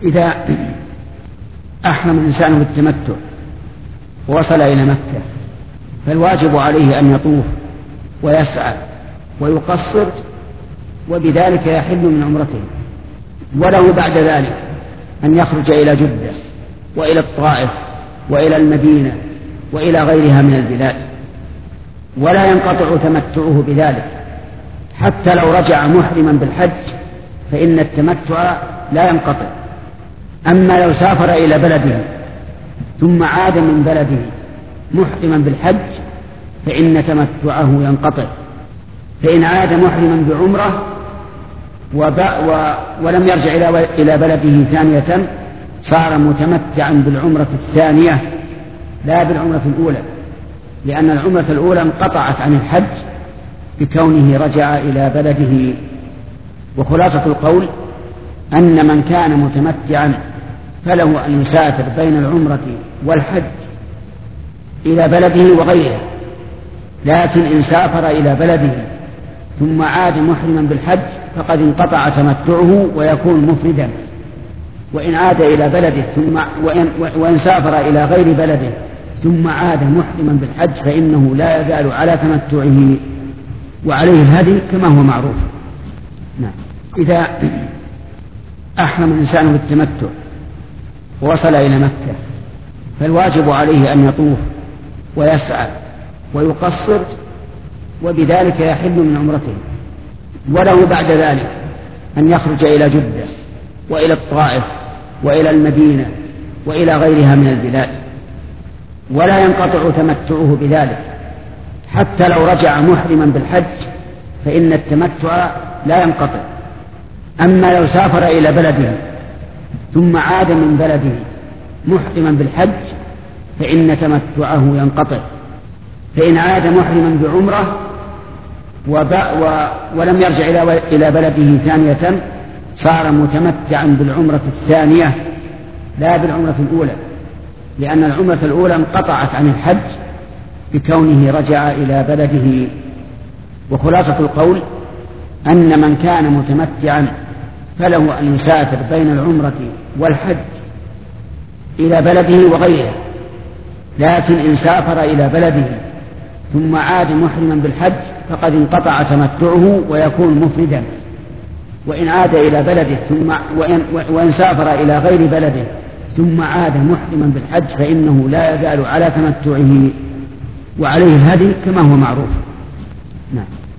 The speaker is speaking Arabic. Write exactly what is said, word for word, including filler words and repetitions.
إذا أحرم الإنسان بالتمتع ووصل إلى مكة فالواجب عليه أن يطوف ويسعى ويقصر، وبذلك يحل من عمرته. وله بعد ذلك أن يخرج إلى جدة وإلى الطائف وإلى المدينة وإلى غيرها من البلاد، ولا ينقطع تمتعه بذلك حتى لو رجع محرما بالحج فإن التمتع لا ينقطع. أما لو سافر إلى بلده ثم عاد من بلده محرما بالحج فإن تمتعه ينقطع. فإن عاد محرما بعمرة ولم يرجع إلى بلده ثانية صار متمتعا بالعمرة الثانية لا بالعمرة الأولى، لأن العمرة الأولى انقطعت عن الحج بكونه رجع إلى بلده. وخلاصة القول أن من كان متمتعا فله أن يسافر بين العمرة والحج إلى بلده وغيره، لكن إن سافر إلى بلده ثم عاد محرما بالحج فقد انقطع تمتعه ويكون مفردا. وإن عاد إلى بلده ثم وإن, وإن سافر إلى غير بلده ثم عاد محرما بالحج فإنه لا يزال على تمتعه وعليه الهدي كما هو معروف. نعم. إذا أحرم الإنسان بالتمتع ووصل إلى مكة فالواجب عليه أن يطوف ويسعى ويقصر، وبذلك يحل من عمرته. وله بعد ذلك أن يخرج إلى جدة وإلى الطائف وإلى المدينة وإلى غيرها من البلاد، ولا ينقطع تمتعه بذلك حتى لو رجع محرما بالحج فإن التمتع لا ينقطع. أما لو سافر إلى بلده ثم عاد من بلده محرما بالحج فإن تمتعه ينقطع. فإن عاد محرما بعمرة ولم يرجع إلى بلده ثانية صار متمتعا بالعمرة الثانية لا بالعمرة الأولى، لأن العمرة الأولى انقطعت عن الحج بكونه رجع إلى بلده. وخلاصة القول أن من كان متمتعا فله أن يسافر بين العمرة والحج إلى بلده وغيره، لكن إن سافر إلى بلده ثم عاد محرما بالحج فقد انقطع تمتعه ويكون مفردا. وإن عاد إلى بلده ثم وإن, وإن سافر إلى غير بلده ثم عاد محرما بالحج فإنه لا يزال على تمتعه وعليه الهدي كما هو معروف. نعم.